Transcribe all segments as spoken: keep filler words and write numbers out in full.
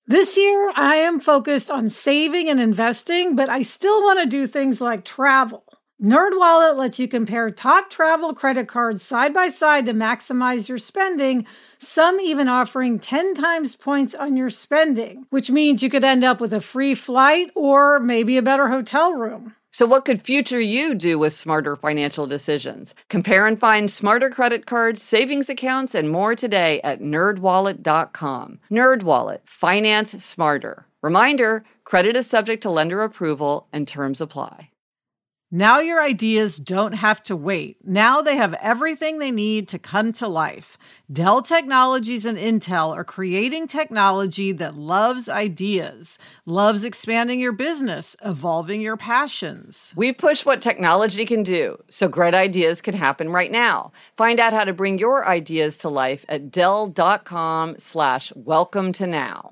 This year, I am focused on saving and investing, but I still want to do things like travel. NerdWallet lets you compare top travel credit cards side by side to maximize your spending, some even offering ten times points on your spending, which means you could end up with a free flight or maybe a better hotel room. So what could future you do with smarter financial decisions? Compare and find smarter credit cards, savings accounts, and more today at nerd wallet dot com. NerdWallet. Finance smarter. Reminder, credit is subject to lender approval and terms apply. Now your ideas don't have to wait. Now they have everything they need to come to life. Dell Technologies and Intel are creating technology that loves ideas, loves expanding your business, evolving your passions. We push what technology can do, so great ideas can happen right now. Find out how to bring your ideas to life at dell.com slash welcome to now.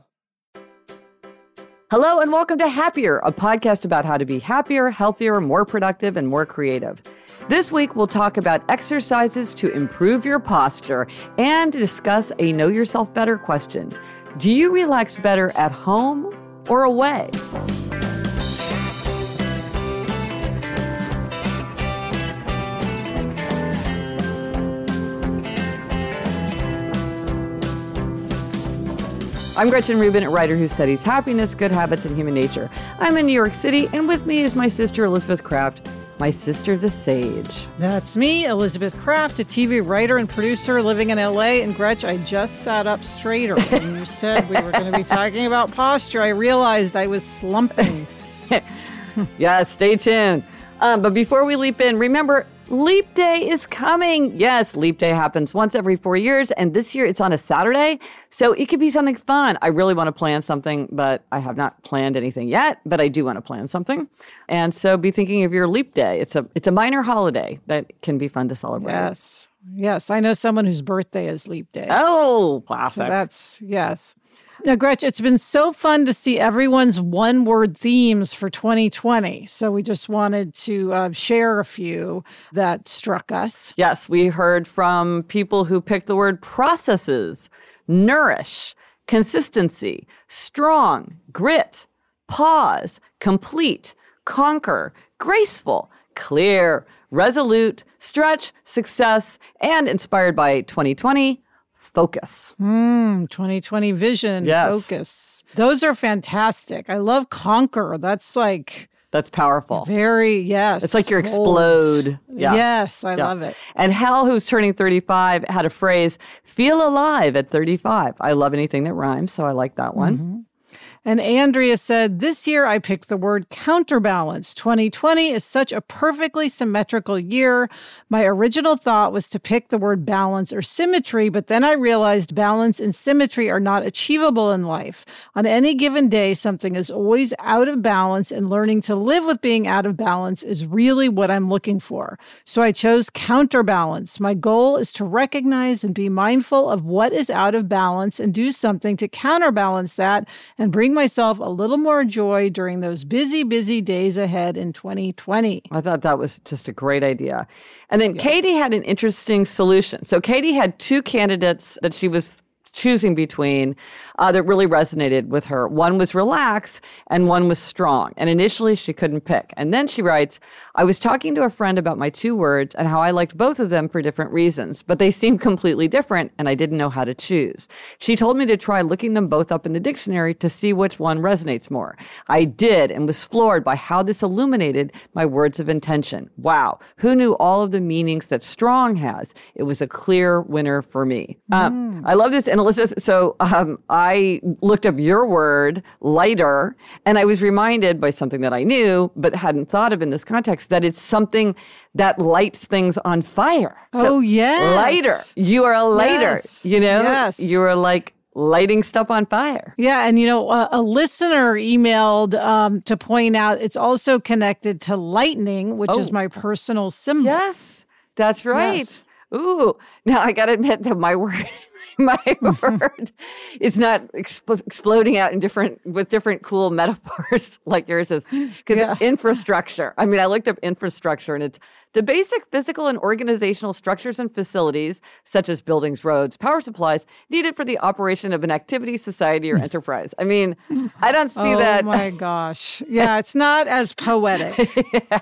Hello and welcome to Happier, a podcast about how to be happier, healthier, more productive, and more creative. This week, we'll talk about exercises to improve your posture and discuss a Know Yourself Better question. Do you relax better at home or away? I'm Gretchen Rubin, a writer who studies happiness, good habits, and human nature. I'm in New York City, and with me is my sister, Elizabeth Craft, my sister, the Sage. That's me, Elizabeth Craft, a T V writer and producer living in L A. And Gretch, I just sat up straighter when you said we were going to be talking about posture. I realized I was slumping. Yeah, stay tuned. Um, but before we leap in, remember, Leap Day is coming. Yes, Leap Day happens once every four years, and this year it's on a Saturday, so it could be something fun. I really want to plan something, but I have not planned anything yet, but I do want to plan something. And so be thinking of your Leap Day. It's a it's a minor holiday that can be fun to celebrate. Yes. Yes, I know someone whose birthday is Leap Day. Oh, classic. So that's, yes. Now, Gretch, it's been so fun to see everyone's one-word themes for twenty twenty. So we just wanted to uh, share a few that struck us. Yes, we heard from people who picked the word processes, nourish, consistency, strong, grit, pause, complete, conquer, graceful, clear, resolute, stretch, success, and inspired by twenty twenty, focus. Mm, twenty twenty vision, yes. Focus. Those are fantastic. I love conquer. That's like... That's powerful. Very, yes. It's like your explode. Yeah. Yes, I yeah. love it. And Hal, who's turning thirty-five, had a phrase, feel alive at thirty-five. I love anything that rhymes, so I like that one. Mm-hmm. And Andrea said, this year I picked the word counterbalance. twenty twenty is such a perfectly symmetrical year. My original thought was to pick the word balance or symmetry, but then I realized balance and symmetry are not achievable in life. On any given day, something is always out of balance, and learning to live with being out of balance is really what I'm looking for. So I chose counterbalance. My goal is to recognize and be mindful of what is out of balance and do something to counterbalance that and bring myself a little more joy during those busy, busy days ahead in twenty twenty. I thought that was just a great idea. And then yeah. Katie had an interesting solution. So Katie had two candidates that she was choosing between uh, that really resonated with her. One was relax and one was strong. And initially she couldn't pick. And then she writes, I was talking to a friend about my two words and how I liked both of them for different reasons, but they seemed completely different and I didn't know how to choose. She told me to try looking them both up in the dictionary to see which one resonates more. I did and was floored by how this illuminated my words of intention. Wow. Who knew all of the meanings that strong has? It was a clear winner for me. Mm. Um, I love this. And Elizabeth, so um, I looked up your word, lighter, and I was reminded by something that I knew but hadn't thought of in this context, that it's something that lights things on fire. So oh, yes. Lighter. You are a lighter, yes. you know? Yes. You are like lighting stuff on fire. Yeah, and you know, a, a listener emailed um, to point out it's also connected to lightning, which oh. is my personal symbol. Yes, that's right. Yes. Ooh, now I got to admit that my word, my word is not exp- exploding out in different, with different cool metaphors like yours is. Because yeah. infrastructure, I mean, I looked up infrastructure and it's the basic physical and organizational structures and facilities, such as buildings, roads, power supplies, needed for the operation of an activity, society, or enterprise. I mean, I don't see oh that. Oh my gosh. Yeah, it's not as poetic. yeah.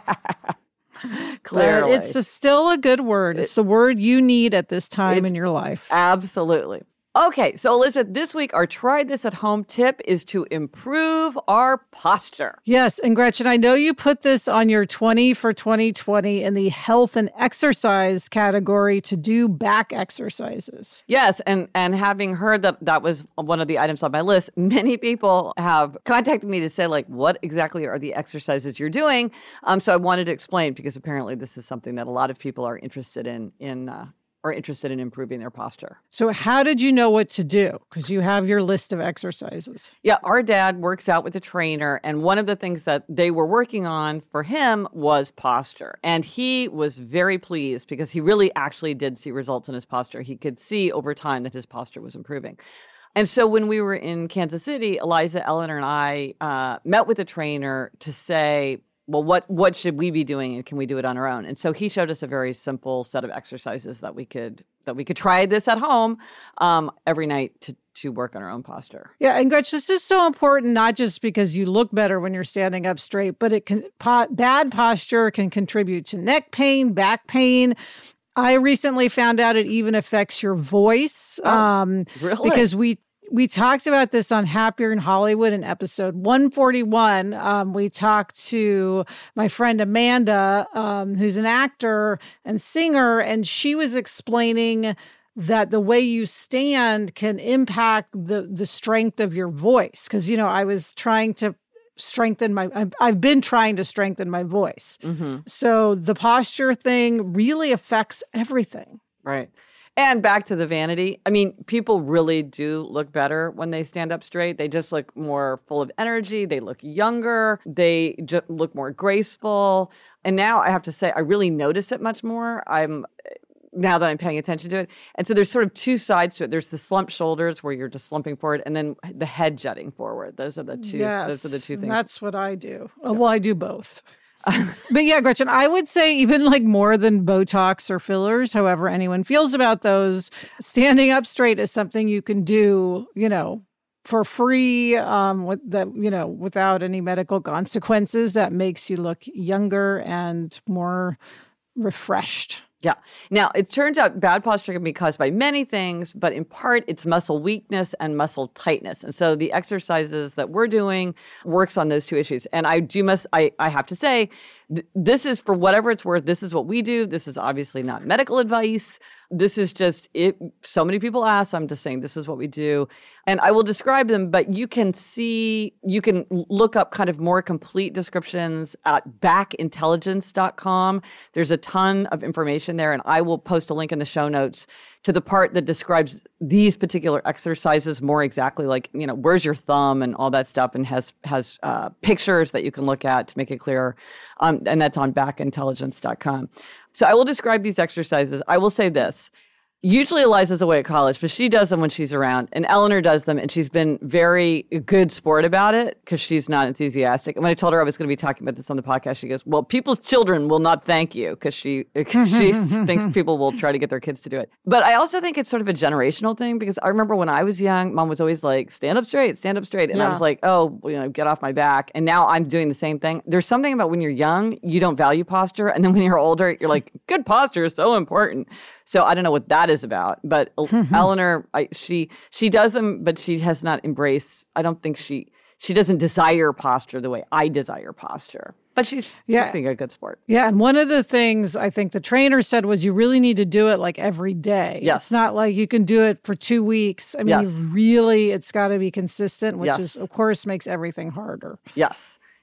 Clearly. But it's a, still a good word. It's the word you need at this time in your life. Absolutely. Okay, so Elizabeth, this week our try this at home tip is to improve our posture. Yes, and Gretchen, I know you put this on your twenty for twenty twenty in the health and exercise category to do back exercises. Yes, and, and having heard that that was one of the items on my list, many people have contacted me to say, like, what exactly are the exercises you're doing? Um, so I wanted to explain because apparently this is something that a lot of people are interested in, in uh, are interested in improving their posture. So how did you know what to do? Because you have your list of exercises. Yeah, our dad works out with a trainer, and one of the things that they were working on for him was posture. And he was very pleased because he really actually did see results in his posture. He could see over time that his posture was improving. And so when we were in Kansas City, Eliza, Eleanor, and I uh, met with a trainer to say, well, what what should we be doing, and can we do it on our own? And so he showed us a very simple set of exercises that we could that we could try this at home um, every night to to work on our own posture. Yeah, and Gretchen, this is so important, not just because you look better when you're standing up straight, but it can po- bad posture can contribute to neck pain, back pain. I recently found out it even affects your voice. Oh, um, really? Because we We talked about this on Happier in Hollywood in episode one forty-one. Um, we talked to my friend Amanda, um, who's an actor and singer, and she was explaining that the way you stand can impact the the strength of your voice. Because, you know, I was trying to strengthen my, I've, I've been trying to strengthen my voice. Mm-hmm. So the posture thing really affects everything. Right. And back to the vanity. I mean, people really do look better when they stand up straight. They just look more full of energy. They look younger. They just look more graceful. And now I have to say, I really notice it much more. I'm now that I'm paying attention to it. And so there's sort of two sides to it. There's the slumped shoulders where you're just slumping forward, and then the head jutting forward. Those are the two. Yes, those are the two things. That's what I do. Yeah. Well, I do both. But yeah, Gretchen, I would say even like more than Botox or fillers, however anyone feels about those, standing up straight is something you can do, you know, for free, um, with that, you know, without any medical consequences. That makes you look younger and more refreshed. Yeah. Now, it turns out bad posture can be caused by many things, but in part, it's muscle weakness and muscle tightness. And so the exercises that we're doing works on those two issues. And I do must, I, I have to say, th- this is, for whatever it's worth, this is what we do. This is obviously not medical advice. This is just it. So many people ask, I'm just saying this is what we do. And I will describe them, but you can see, you can look up kind of more complete descriptions at back intelligence dot com. There's a ton of information there, and I will post a link in the show notes to the part that describes these particular exercises more exactly, like, you know, where's your thumb and all that stuff, and has has uh, pictures that you can look at to make it clear. Um, and that's on back intelligence dot com. So I will describe these exercises. I will say this. Usually Eliza's away at college, but she does them when she's around. And Eleanor does them, and she's been very good sport about it because she's not enthusiastic. And when I told her I was going to be talking about this on the podcast, she goes, well, people's children will not thank you, because she, she thinks people will try to get their kids to do it. But I also think it's sort of a generational thing, because I remember when I was young, Mom was always like, stand up straight, stand up straight. And yeah. I was like, oh, you know, get off my back. And now I'm doing the same thing. There's something about when you're young, you don't value posture. And then when you're older, you're like, good posture is so important. So I don't know what that is about, but Eleanor, I, she she does them, but she has not embraced. I don't think she she doesn't desire posture the way I desire posture. But she's yeah. being a good sport. Yeah, and one of the things I think the trainer said was you really need to do it like every day. Yes. It's not like you can do it for two weeks. I mean, yes. you really, it's got to be consistent, which yes. is, of course, makes everything harder. Yes.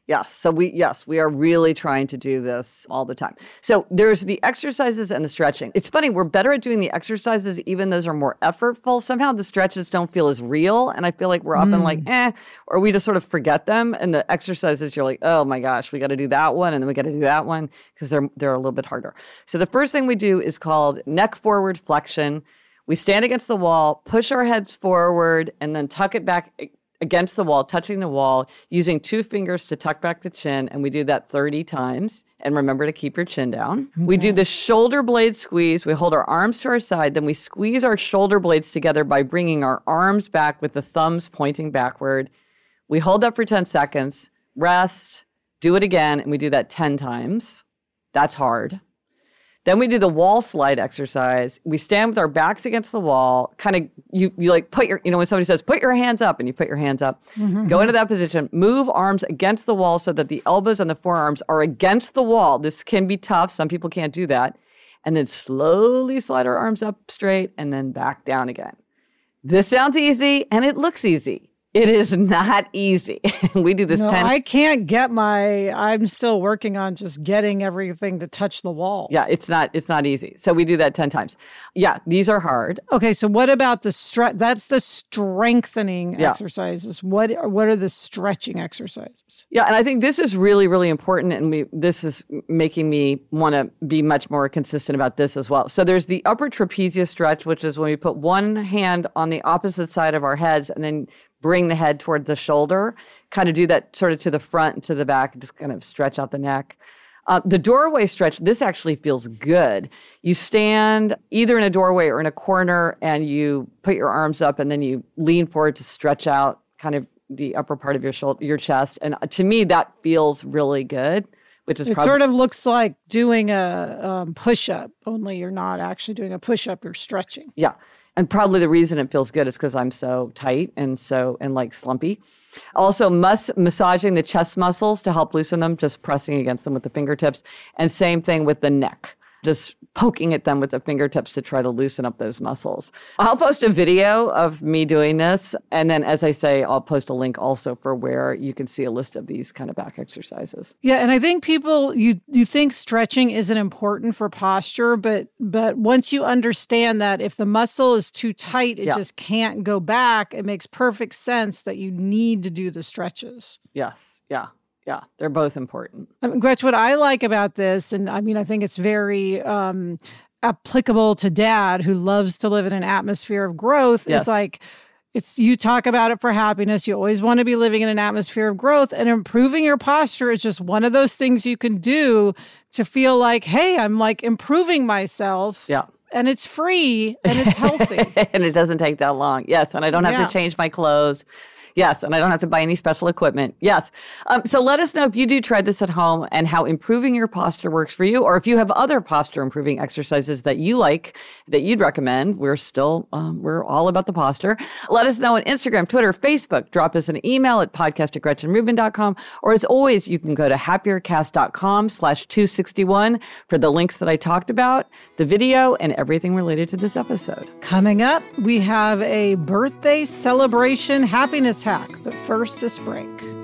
Yes. So we, yes, we are really trying to do this all the time. So there's the exercises and the stretching. It's funny, we're better at doing the exercises, even those are more effortful. Somehow the stretches don't feel as real. And I feel like we're often mm. like, eh, or we just sort of forget them. And the exercises, you're like, oh my gosh, we got to do that one. And then we got to do that one because they're, they're a little bit harder. So the first thing we do is called neck forward flexion. We stand against the wall, push our heads forward, and then tuck it back against the wall, touching the wall, using two fingers to tuck back the chin. And we do that thirty times. And remember to keep your chin down. Okay. We do the shoulder blade squeeze. We hold our arms to our side. Then we squeeze our shoulder blades together by bringing our arms back with the thumbs pointing backward. We hold that for ten seconds, rest, do it again. And we do that ten times. That's hard. Then we do the wall slide exercise. We stand with our backs against the wall, kind of, you you like put your, you know, when somebody says, put your hands up, and you put your hands up, mm-hmm. go into that position, move arms against the wall so that the elbows and the forearms are against the wall. This can be tough. Some people can't do that. And then slowly slide our arms up straight and then back down again. This sounds easy and it looks easy. It is not easy. We do this no, ten. I can't get my, I'm still working on just getting everything to touch the wall. Yeah, it's not, it's not easy. So we do that ten times. Yeah, these are hard. Okay, so what about the stre- that's the strengthening yeah. exercises. What are, what are the stretching exercises? Yeah, and I think this is really, really important. And we this is making me want to be much more consistent about this as well. So there's the upper trapezius stretch, which is when we put one hand on the opposite side of our heads and then bring the head toward the shoulder, kind of do that sort of to the front and to the back, just kind of stretch out the neck. Uh, the doorway stretch, this actually feels good. You stand either in a doorway or in a corner and you put your arms up and then you lean forward to stretch out kind of the upper part of your shoulder, your chest. And to me, that feels really good, which is it probably- sort of looks like doing a um, push-up, only you're not actually doing a push-up, you're stretching. Yeah. And probably the reason it feels good is because I'm so tight and so, and like slumpy. Also, mus- massaging the chest muscles to help loosen them, just pressing against them with the fingertips. And same thing with the neck, just poking at them with the fingertips to try to loosen up those muscles. I'll post a video of me doing this. And then, as I say, I'll post a link also for where you can see a list of these kind of back exercises. Yeah, and I think people, you you think stretching isn't important for posture, but but once you understand that if the muscle is too tight, it yeah. just can't go back, it makes perfect sense that you need to do the stretches. Yes, yeah. Yeah, they're both important. I mean, Gretch, what I like about this, and I mean, I think it's very um, applicable to Dad, who loves to live in an atmosphere of growth, yes. is like, it's you talk about it for happiness. You always want to be living in an atmosphere of growth, and improving your posture is just one of those things you can do to feel like, hey, I'm like improving myself. Yeah. And it's free and it's healthy. And it doesn't take that long. Yes, and I don't have yeah. to change my clothes. Yes, and I don't have to buy any special equipment. Yes. Um, so let us know if you do try this at home and how improving your posture works for you, or if you have other posture improving exercises that you like, that you'd recommend. We're still, um, we're all about the posture. Let us know on Instagram, Twitter, Facebook. Drop us an email at podcast at gretchen rubin dot com. Or as always, you can go to happiercast.com slash 261 for the links that I talked about, the video, and everything related to this episode. Coming up, we have a birthday celebration happiness hack, but first, this break.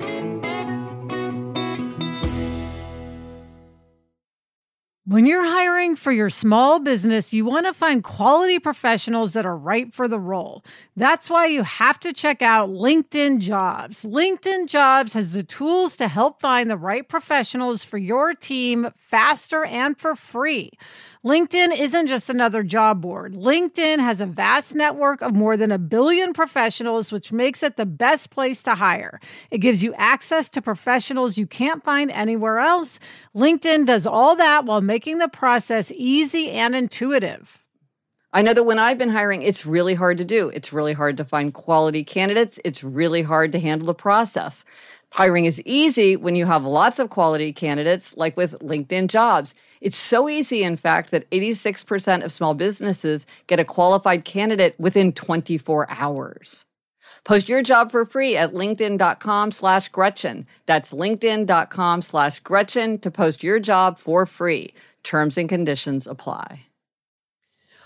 When you're hiring for your small business, you want to find quality professionals that are right for the role. That's why you have to check out LinkedIn Jobs. LinkedIn Jobs has the tools to help find the right professionals for your team faster and for free. LinkedIn isn't just another job board. LinkedIn has a vast network of more than a billion professionals, which makes it the best place to hire. It gives you access to professionals you can't find anywhere else. LinkedIn does all that while making the process easy and intuitive. I know that when I've been hiring, it's really hard to do. It's really hard to find quality candidates. It's really hard to handle the process. Hiring is easy when you have lots of quality candidates, like with LinkedIn Jobs. It's so easy, in fact, that eighty-six percent of small businesses get a qualified candidate within twenty-four hours. Post your job for free at linkedin.com slash Gretchen. That's linkedin.com slash Gretchen to post your job for free. Terms and conditions apply.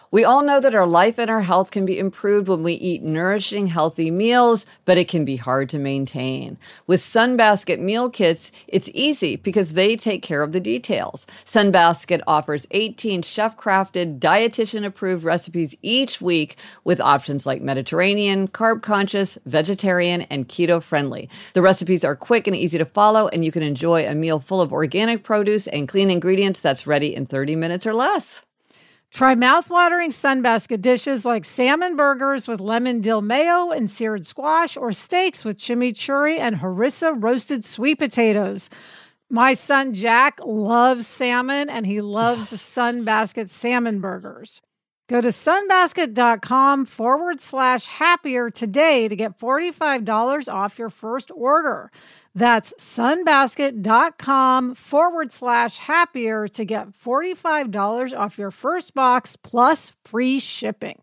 We all know that our life and our health can be improved when we eat nourishing, healthy meals, but it can be hard to maintain. With Sunbasket meal kits, it's easy because they take care of the details. Sunbasket offers eighteen chef-crafted, dietitian-approved recipes each week with options like Mediterranean, carb-conscious, vegetarian, and keto-friendly. The recipes are quick and easy to follow, and you can enjoy a meal full of organic produce and clean ingredients that's ready in thirty minutes or less. Try mouthwatering Sunbasket dishes like salmon burgers with lemon dill mayo and seared squash, or steaks with chimichurri and harissa roasted sweet potatoes. My son Jack loves salmon, and he loves yes. Sunbasket salmon burgers. Go to sunbasket.com forward slash happier today to get forty-five dollars off your first order. That's sunbasket.com forward slash happier to get forty-five dollars off your first box plus free shipping.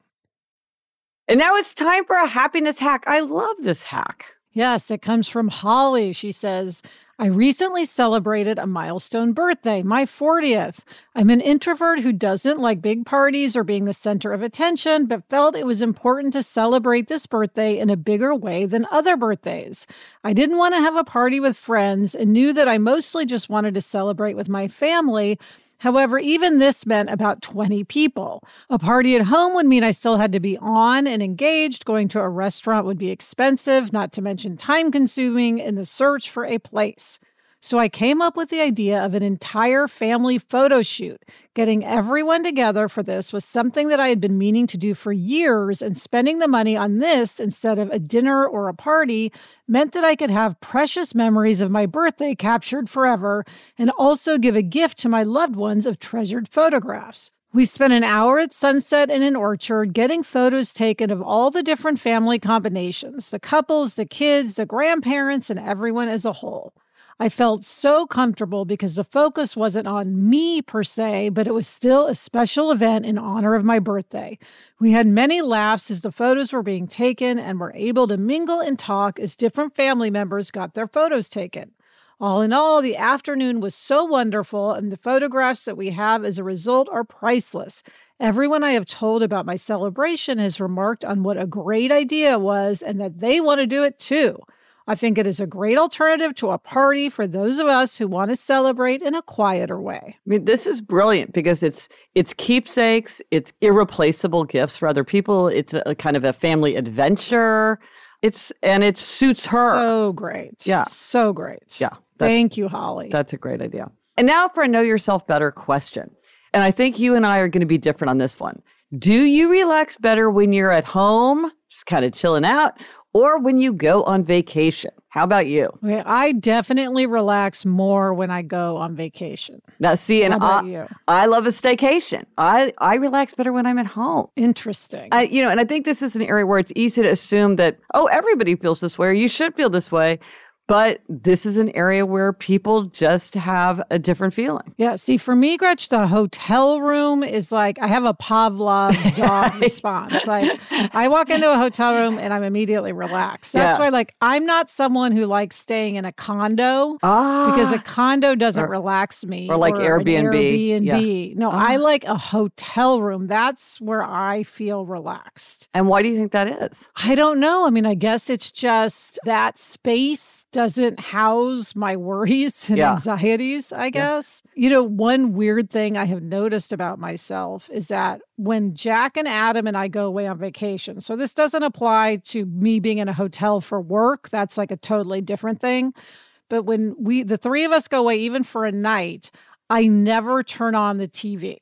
And now it's time for a happiness hack. I love this hack. Yes, it comes from Holly. She says, I recently celebrated a milestone birthday, my fortieth. I'm an introvert who doesn't like big parties or being the center of attention, but felt it was important to celebrate this birthday in a bigger way than other birthdays. I didn't want to have a party with friends and knew that I mostly just wanted to celebrate with my family. However, even this meant about twenty people. A party at home would mean I still had to be on and engaged. Going to a restaurant would be expensive, not to mention time-consuming in the search for a place. So I came up with the idea of an entire family photo shoot. Getting everyone together for this was something that I had been meaning to do for years, and spending the money on this instead of a dinner or a party meant that I could have precious memories of my birthday captured forever and also give a gift to my loved ones of treasured photographs. We spent an hour at Sunset in an orchard getting photos taken of all the different family combinations, the couples, the kids, the grandparents, and everyone as a whole. I felt so comfortable because the focus wasn't on me per se, but it was still a special event in honor of my birthday. We had many laughs as the photos were being taken and were able to mingle and talk as different family members got their photos taken. All in all, the afternoon was so wonderful, and the photographs that we have as a result are priceless. Everyone I have told about my celebration has remarked on what a great idea it was and that they want to do it too. I think it is a great alternative to a party for those of us who want to celebrate in a quieter way. I mean, this is brilliant because it's it's keepsakes, it's irreplaceable gifts for other people. It's a, a kind of a family adventure. It's and it suits her. So great. Yeah. So great. Yeah. Thank you, Holly. That's a great idea. And now for a Know Yourself Better question. And I think you and I are going to be different on this one. Do you relax better when you're at home, just kind of chilling out, or when you go on vacation? How about you? Okay, I definitely relax more when I go on vacation. Now, see, and How about I, you? I love a staycation. I, I relax better when I'm at home. Interesting. I, you know, and I think this is an area where it's easy to assume that, oh, everybody feels this way, or you should feel this way. But this is an area where people just have a different feeling. Yeah. See, for me, Gretch, the hotel room is like, I have a Pavlov dog response. Like, I walk into a hotel room and I'm immediately relaxed. That's Yeah. why, like, I'm not someone who likes staying in a condo Ah. because a condo doesn't Or- relax me. or like an Airbnb. Airbnb. No, Ah. I like a hotel room. That's where I feel relaxed. And why do you think that is? I don't know. I mean, I guess it's just that space doesn't house my worries and Yeah. anxieties, I guess. You know, one weird thing I have noticed about myself is that when Jack and Adam and I go away on vacation, so this doesn't apply to me being in a hotel for work, that's like a totally different thing. But when we, the three of us go away, even for a night, I never turn on the T V.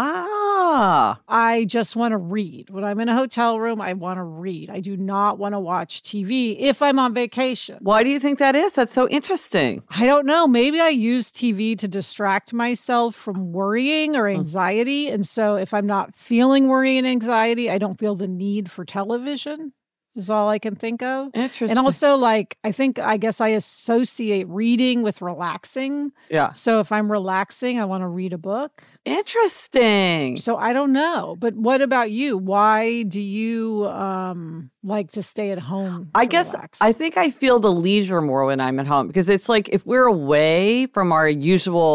Ah. I just want to read. When I'm in a hotel room, I want to read. I do not want to watch T V if I'm on vacation. Why do you think that is? That's so interesting. I don't know. Maybe I use T V to distract myself from worrying or anxiety. And so if I'm not feeling worry and anxiety, I don't feel the need for television. Is all I can think of. Interesting. And also, like, I think, I guess I associate reading with relaxing. Yeah. So if I'm relaxing, I want to read a book. Interesting. So I don't know. But what about you? Why do you um, like to stay at home? I to guess relax? I think I feel the leisure more when I'm at home because it's like if we're away from our usual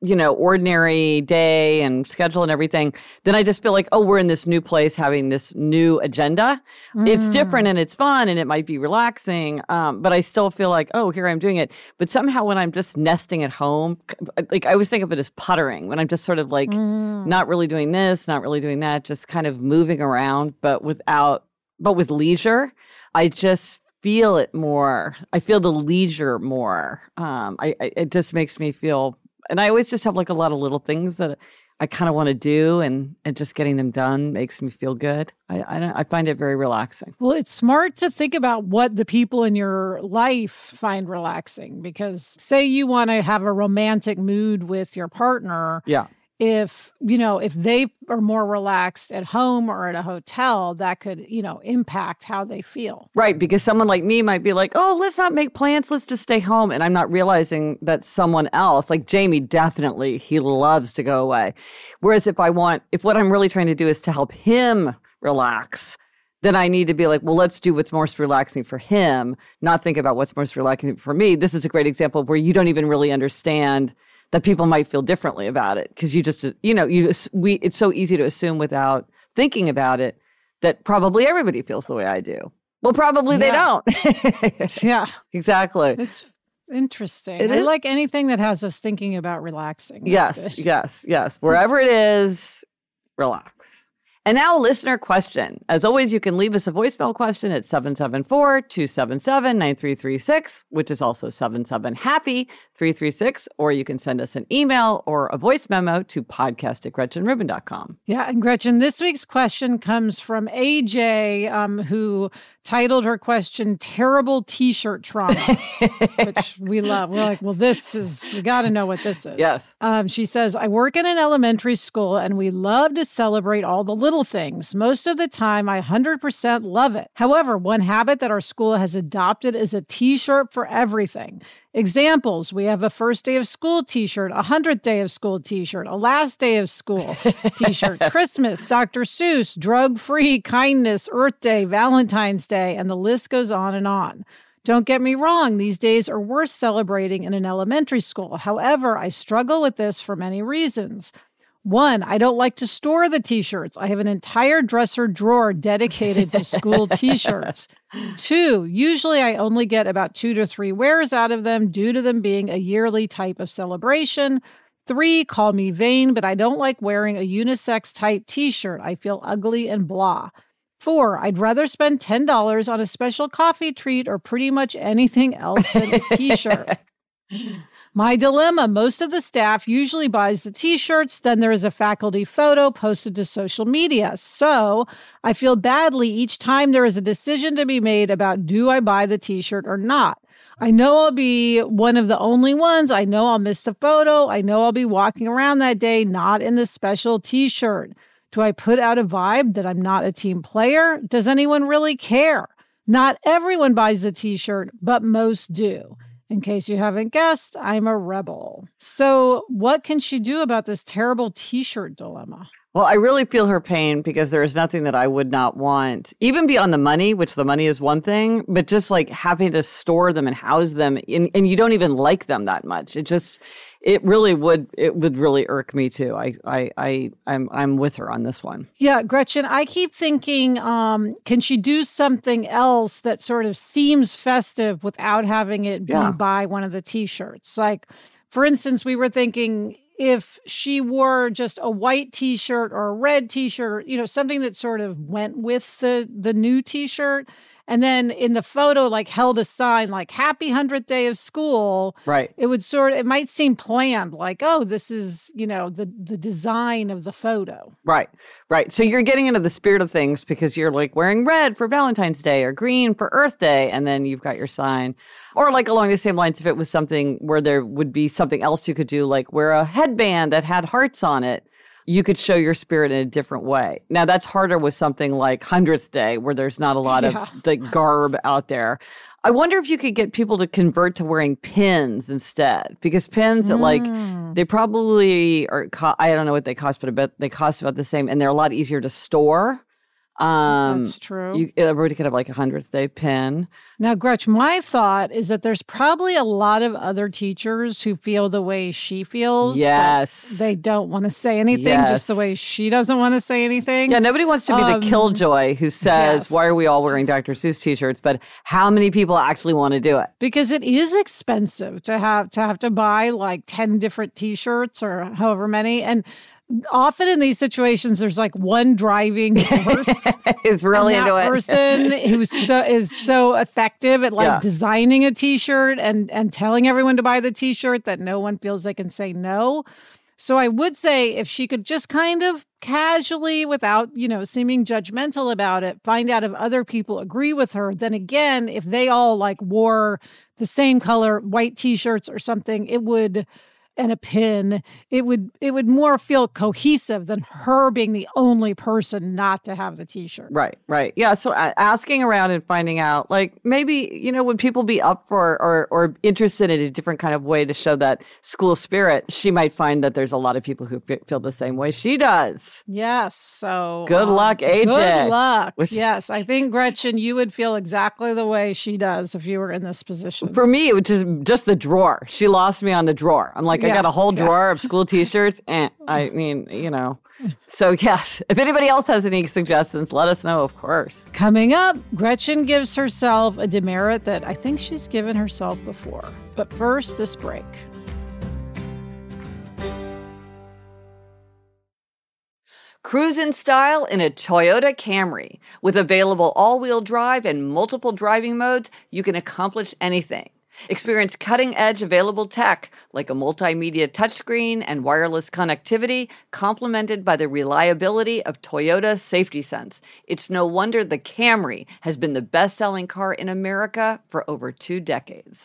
you know, ordinary day and schedule and everything, then I just feel like, oh, we're in this new place having this new agenda. Mm. It's different and it's fun and it might be relaxing, um, but I still feel like, oh, here I'm doing it. But somehow when I'm just nesting at home, like I always think of it as puttering, when I'm just sort of like mm. not really doing this, not really doing that, just kind of moving around, but without, but with leisure, I just feel it more. I feel the leisure more. Um, I, I it just makes me feel. And I always just have like a lot of little things that I kind of want to do, and, and just getting them done makes me feel good. I I, I find it very relaxing. Well, it's smart to think about what the people in your life find relaxing, because say you want to have a romantic mood with your partner. Yeah. If, you know, if they are more relaxed at home or at a hotel, that could, you know, impact how they feel. Right. Because someone like me might be like, oh, let's not make plans. Let's just stay home. And I'm not realizing that someone else, like Jamie, definitely, he loves to go away. Whereas if I want, if what I'm really trying to do is to help him relax, then I need to be like, well, let's do what's most relaxing for him, not think about what's most relaxing for me. This is a great example of where you don't even really understand that people might feel differently about it, because you just, you know, you we it's so easy to assume without thinking about it that probably everybody feels the way I do. Well, probably yeah. they don't. Yeah. Exactly. It's interesting. It I is. like anything that has us thinking about relaxing. That's yes, good. yes, yes. Wherever it is, relax. And now a listener question. As always, you can leave us a voicemail question at seven seven four, two seven seven, nine three three six, which is also seven seven happy three three six, or you can send us an email or a voice memo to podcast at gretchen rubin dot com. Yeah, and Gretchen, this week's question comes from A J, um, who titled her question, Terrible T-Shirt Trauma, which we love. We're like, well, this is, we got to know what this is. Yes. Um, she says, I work in an elementary school and we love to celebrate all the little things. Most of the time, I one hundred percent love it. However, one habit that our school has adopted is a T-shirt for everything. Examples, we have a first day of school T-shirt, a hundredth day of school T-shirt, a last day of school T-shirt, Christmas, Doctor Seuss, drug-free, kindness, Earth Day, Valentine's Day, and the list goes on and on. Don't get me wrong, these days are worth celebrating in an elementary school. However, I struggle with this for many reasons. One, I don't like to store the T-shirts. I have an entire dresser drawer dedicated to school T-shirts. Two, usually I only get about two to three wears out of them due to them being a yearly type of celebration. Three, call me vain, but I don't like wearing a unisex type T-shirt. I feel ugly and blah. Four, I'd rather spend ten dollars on a special coffee treat or pretty much anything else than a T-shirt. My dilemma, most of the staff usually buys the T-shirts, then there is a faculty photo posted to social media. So I feel badly each time there is a decision to be made about do I buy the T-shirt or not. I know I'll be one of the only ones. I know I'll miss the photo. I know I'll be walking around that day not in the special T-shirt. Do I put out a vibe that I'm not a team player? Does anyone really care? Not everyone buys the T-shirt, but most do. In case you haven't guessed, I'm a rebel. So what can she do about this terrible T-shirt dilemma? Well, I really feel her pain, because there is nothing that I would not want, even beyond the money, which the money is one thing, but just like having to store them and house them, and, and you don't even like them that much. It just, it really would, it would really irk me too. I, I, I, I'm, I'm with her on this one. Yeah, Gretchen, I keep thinking, um, can she do something else that sort of seems festive without having it be yeah. by one of the T-shirts? Like, for instance, we were thinking, if she wore just a white T-shirt or a red T-shirt, you know, something that sort of went with the, the new T-shirt. And then in the photo, like held a sign like happy hundredth day of school. Right. It would sort of, it might seem planned, like, oh, this is, you know, the, the design of the photo. Right. Right. So you're getting into the spirit of things because you're like wearing red for Valentine's Day or green for Earth Day. And then you've got your sign. Or like along the same lines, if it was something where there would be something else you could do, like wear a headband that had hearts on it, you could show your spirit in a different way. Now, that's harder with something like hundredth Day, where there's not a lot yeah. of like garb out there. I wonder if you could get people to convert to wearing pins instead, because pins that mm. like, they probably are, co- I don't know what they cost, but I bet they cost about the same, and they're a lot easier to store. Um, That's true. You, everybody could have like a hundredth day pin. Now, Gretch, my thought is that there's probably a lot of other teachers who feel the way she feels. Yes. But they don't want to say anything, Yes. just the way she doesn't want to say anything. Yeah, nobody wants to be Um, the killjoy who says, yes. why are we all wearing Doctor Seuss t-shirts? But how many people actually want to do it? Because it is expensive to have to have to buy like ten different t-shirts or however many. And often in these situations, there's like one driving force. Is really and into that it. person who's so is so effective at like Yeah. designing a t-shirt and and telling everyone to buy the t-shirt that no one feels they can say no. So I would say if she could just kind of casually, without, you know, seeming judgmental about it, find out if other people agree with her, then again, if they all like wore the same color white t-shirts or something, it would and a pin, it would it would more feel cohesive than her being the only person not to have the t-shirt. Right, right. Yeah, so uh, asking around and finding out, like maybe, you know, would people be up for or or interested in a different kind of way to show that school spirit? She might find that there's a lot of people who f- feel the same way she does. Yes, so Good um, luck, A J. Good luck. Which- yes, I think, Gretchen, you would feel exactly the way she does if you were in this position. For me, it was just, just the drawer. She lost me on the drawer. I'm like, I Yeah, got a whole yeah. drawer of school t-shirts. And I mean, you know. So yes, if anybody else has any suggestions, let us know, of course. Coming up, Gretchen gives herself a demerit that I think she's given herself before. But first, this break. Cruise in style in a Toyota Camry. With available all-wheel drive and multiple driving modes, you can accomplish anything. Experience cutting-edge available tech like a multimedia touchscreen and wireless connectivity, complemented by the reliability of Toyota Safety Sense. It's no wonder the Camry has been the best-selling car in America for over two decades.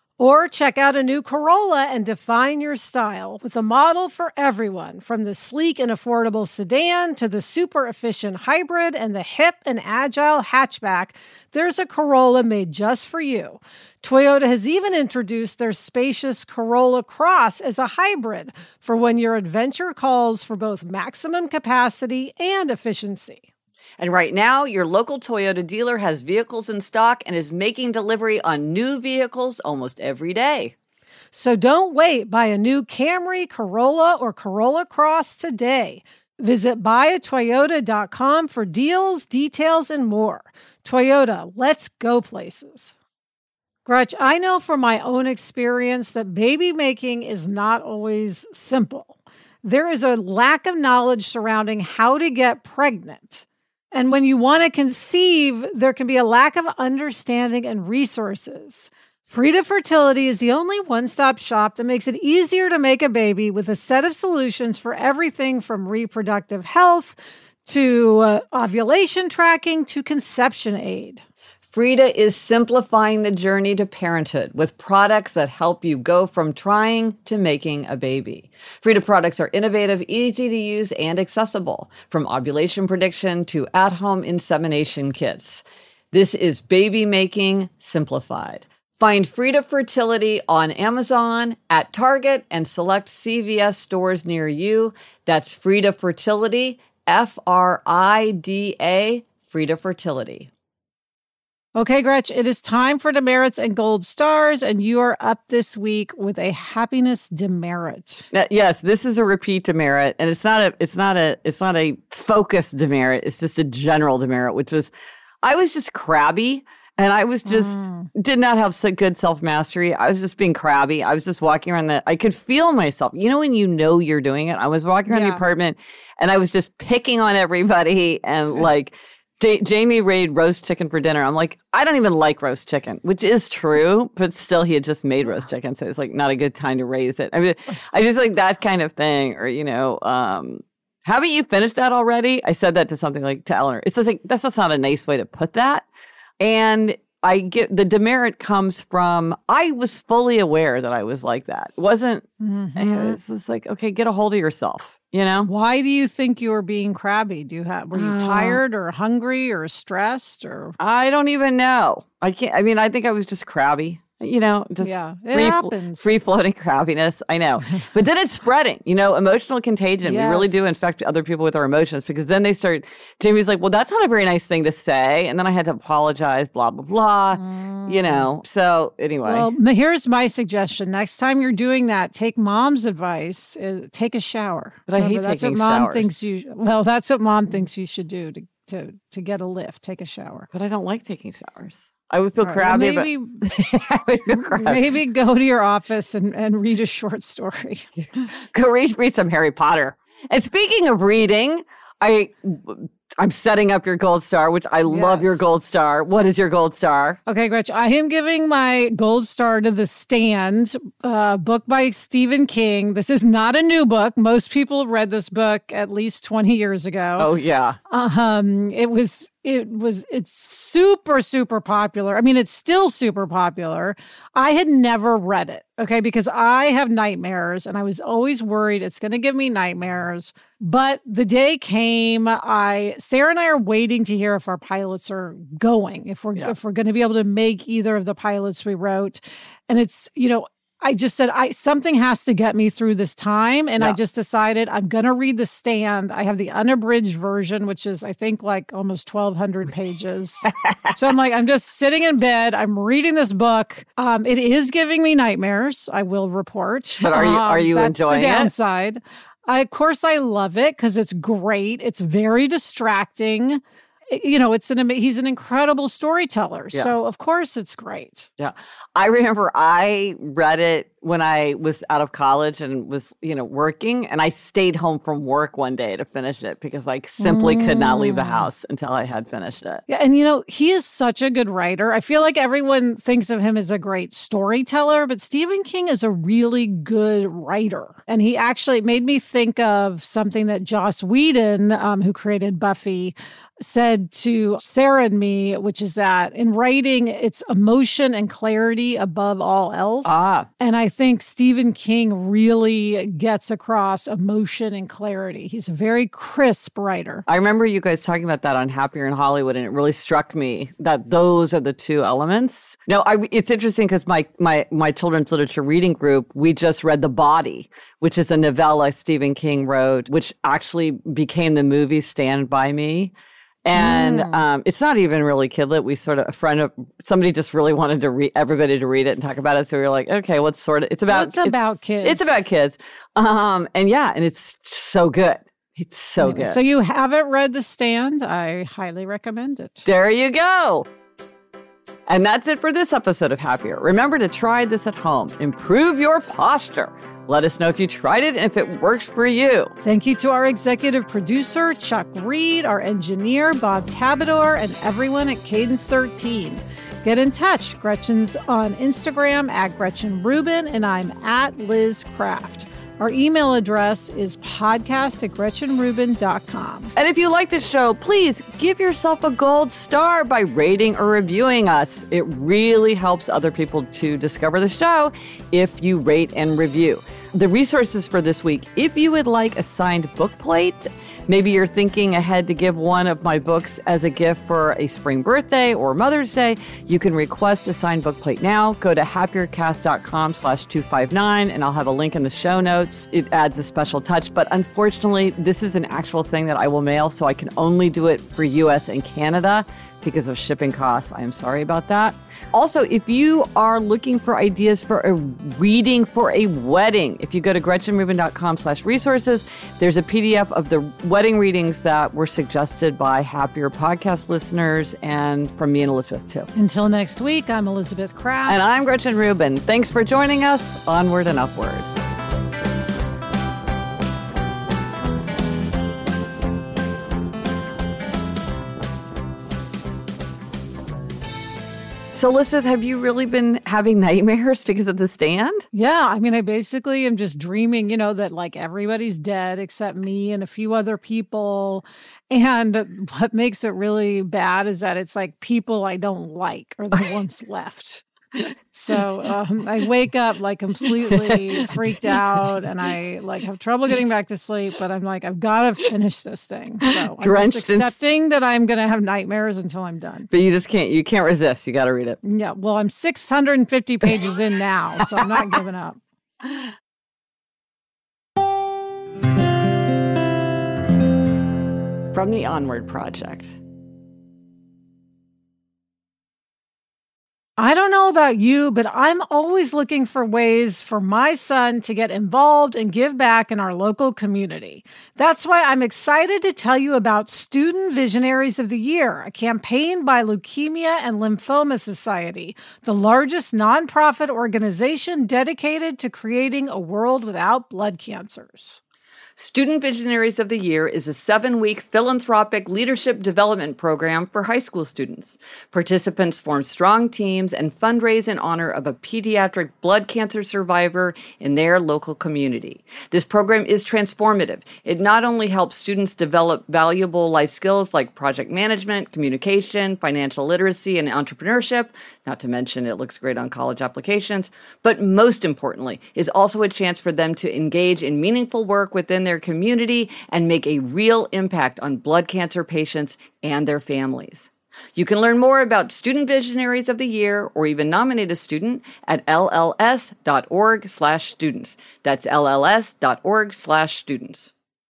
Or check out a new Corolla and define your style with a model for everyone, from the sleek and affordable sedan to the super efficient hybrid and the hip and agile hatchback. There's a Corolla made just for you. Toyota has even introduced their spacious Corolla Cross as a hybrid for when your adventure calls for both maximum capacity and efficiency. And right now, your local Toyota dealer has vehicles in stock and is making delivery on new vehicles almost every day. So don't wait. Buy a new Camry, Corolla, or Corolla Cross today. Visit buy a toyota dot com for deals, details, and more. Toyota, let's go places. Gretch, I know from my own experience that baby making is not always simple. There is a lack of knowledge surrounding how to get pregnant. And when you want to conceive, there can be a lack of understanding and resources. Frida Fertility is the only one-stop shop that makes it easier to make a baby with a set of solutions for everything from reproductive health to uh, ovulation tracking to conception aid. Frida is simplifying the journey to parenthood with products that help you go from trying to making a baby. Frida products are innovative, easy to use, and accessible, from ovulation prediction to at-home insemination kits. This is baby making simplified. Find Frida Fertility on Amazon, at Target, and select C V S stores near you. That's Frida Fertility, F R I D A, Frida Fertility. Okay, Gretch, it is time for demerits and gold stars, and you are up this week with a happiness demerit. Uh, yes, this is a repeat demerit, and it's not a it's not a it's not a focused demerit. It's just a general demerit, which was I was just crabby, and I was just mm. did not have so good self mastery. I was just being crabby. I was just walking around the. I could feel myself. You know when you know you're doing it. I was walking around yeah. the apartment, and I was just picking on everybody, and like. J- Jamie made roast chicken for dinner. I'm like, I don't even like roast chicken, which is true, but still he had just made roast chicken. So it's like not a good time to raise it. I mean, I just like that kind of thing. Or, you know, um, haven't you finished that already? I said that to something like to Eleanor. It's just like, that's just not a nice way to put that. And I get the demerit comes from, I was fully aware that I was like that. It wasn't, mm-hmm. it was just like, okay, get a hold of yourself. You know? Why do you think you were being crabby? Do you have were you uh, tired or hungry or stressed or I don't even know. I can't I mean, I think I was just crabby. You know, just yeah, it free, happens. free floating crabbiness. I know. But then it's spreading, you know, emotional contagion. Yes. We really do infect other people with our emotions because then they start, Jamie's like, well, that's not a very nice thing to say. And then I had to apologize, blah, blah, blah, mm. you know. So anyway. Well, here's my suggestion. Next time you're doing that, take mom's advice. Uh, take a shower. But I Remember, hate that's taking what mom showers. thinks you, well, that's what mom thinks you should do to, to, to get a lift. Take a shower. But I don't like taking showers. I would feel right, crabby. Well, maybe, but I would feel crabby. Maybe go to your office and, and read a short story. Go read, read some Harry Potter. And speaking of reading, I, I'm setting up your gold star, which I yes. love your gold star. What is your gold star? Okay, Gretchen, I am giving my gold star to The Stand, uh, book by Stephen King. This is not a new book. Most people read this book at least twenty years ago. Oh, yeah. Um, it was... It was, it's super, super popular. I mean, it's still super popular. I had never read it, okay, because I have nightmares and I was always worried it's going to give me nightmares. But the day came, I, Sarah and I are waiting to hear if our pilots are going, if we're, yeah. if we're going to be able to make either of the pilots we wrote. And it's, you know, I just said, I something has to get me through this time. And yeah. I just decided I'm going to read The Stand. I have the unabridged version, which is, I think, like almost twelve hundred pages. So I'm like, I'm just sitting in bed. I'm reading this book. Um, it is giving me nightmares, I will report. But are you, um, are you that's enjoying the it? downside. I, of course, I love it because it's great. It's very distracting. You know, it's an he's an incredible storyteller. Yeah. So, of course, it's great. Yeah. I remember I read it when I was out of college and was, you know, working. And I stayed home from work one day to finish it because I simply mm. could not leave the house until I had finished it. Yeah. And, you know, he is such a good writer. I feel like everyone thinks of him as a great storyteller, but Stephen King is a really good writer. And he actually made me think of something that Joss Whedon, um, who created Buffy, said to Sarah and me, which is that in writing, it's emotion and clarity above all else. Ah. And I think Stephen King really gets across emotion and clarity. He's a very crisp writer. I remember you guys talking about that on Happier in Hollywood, and it really struck me that those are the two elements. No, I, it's interesting because my, my, my children's literature reading group, we just read The Body, which is a novella Stephen King wrote, which actually became the movie Stand By Me. And mm. um, it's not even really kidlit. We sort of, a friend of, somebody just really wanted to read, everybody to read it and talk about it. So we were like, okay, what's sort of, it's about. It's about kids. It's about kids. Um, and yeah, and it's so good. It's so anyway, good. So you haven't read The Stand? I highly recommend it. There you go. And that's it for this episode of Happier. Remember to try this at home. Improve your posture. Let us know if you tried it and if it works for you. Thank you to our executive producer, Chuck Reed, our engineer, Bob Tabador, and everyone at Cadence thirteen. Get in touch. Gretchen's on Instagram at Gretchen Rubin, and I'm at Liz Craft. Our email address is podcast at gretchen rubin dot com. And if you like this show, please give yourself a gold star by rating or reviewing us. It really helps other people to discover the show if you rate and review. The resources for this week, if you would like a signed book plate, maybe you're thinking ahead to give one of my books as a gift for a spring birthday or Mother's Day, you can request a signed book plate now. Go to happiercast.com slash 259 and I'll have a link in the show notes. It adds a special touch, but unfortunately, this is an actual thing that I will mail, so I can only do it for U S and Canada because of shipping costs. I am sorry about that. Also, if you are looking for ideas for a reading for a wedding, if you go to gretchenrubin.com slash resources, there's a P D F of the wedding readings that were suggested by Happier podcast listeners and from me and Elizabeth, too. Until next week, I'm Elizabeth Craft. And I'm Gretchen Rubin. Thanks for joining us. Onward and upward. So, Elizabeth, have you really been having nightmares because of The Stand? Yeah. I mean, I basically am just dreaming, you know, that like everybody's dead except me and a few other people. And what makes it really bad is that it's like people I don't like are the ones left. So um, I wake up like completely freaked out, and I like have trouble getting back to sleep. But I'm like, I've got to finish this thing. So I'm Drenched just in- accepting that I'm going to have nightmares until I'm done. But you just can't, you can't resist. You got to read it. Yeah. Well, I'm six hundred fifty pages in now, so I'm not giving up. From the Onward Project. I don't know about you, but I'm always looking for ways for my son to get involved and give back in our local community. That's why I'm excited to tell you about Student Visionaries of the Year, a campaign by Leukemia and Lymphoma Society, the largest nonprofit organization dedicated to creating a world without blood cancers. Student Visionaries of the Year is a seven-week philanthropic leadership development program for high school students. Participants form strong teams and fundraise in honor of a pediatric blood cancer survivor in their local community. This program is transformative. It not only helps students develop valuable life skills like project management, communication, financial literacy, and entrepreneurship, not to mention it looks great on college applications, but most importantly, is also a chance for them to engage in meaningful work within their community and make a real impact on blood cancer patients and their families. You can learn more about Student Visionaries of the Year or even nominate a student at L L S dot org slash students. That's L L S dot org slash students.